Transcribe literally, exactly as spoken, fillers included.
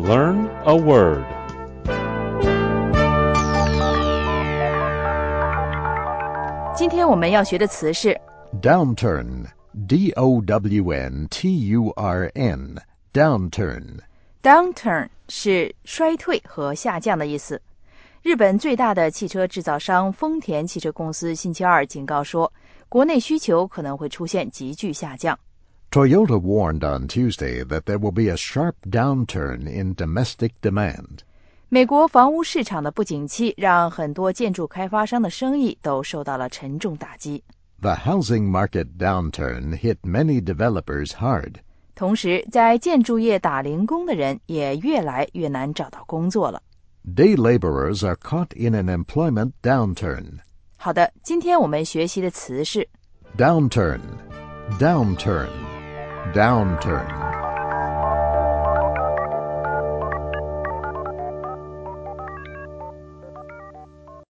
Learn a word. 今天我们要学的词是 Downturn, D O W N T U R N, downturn. downturn 是衰退和下降的意思。日本最大的汽车制造商丰田汽车公司星期二警告说，国内需求可能会出现急剧下降。 Toyota warned on Tuesday that there will be a sharp downturn in domestic demand. 美国房屋市场的不景气让很多建筑开发商的生意都受到了沉重打击。 The housing market downturn hit many developers hard. 同时，在建筑业打零工的人也越来越难找到工作了。 Day laborers are caught in an employment downturn. 好的，今天我们学习的词是 Downturn, downturn, downturn.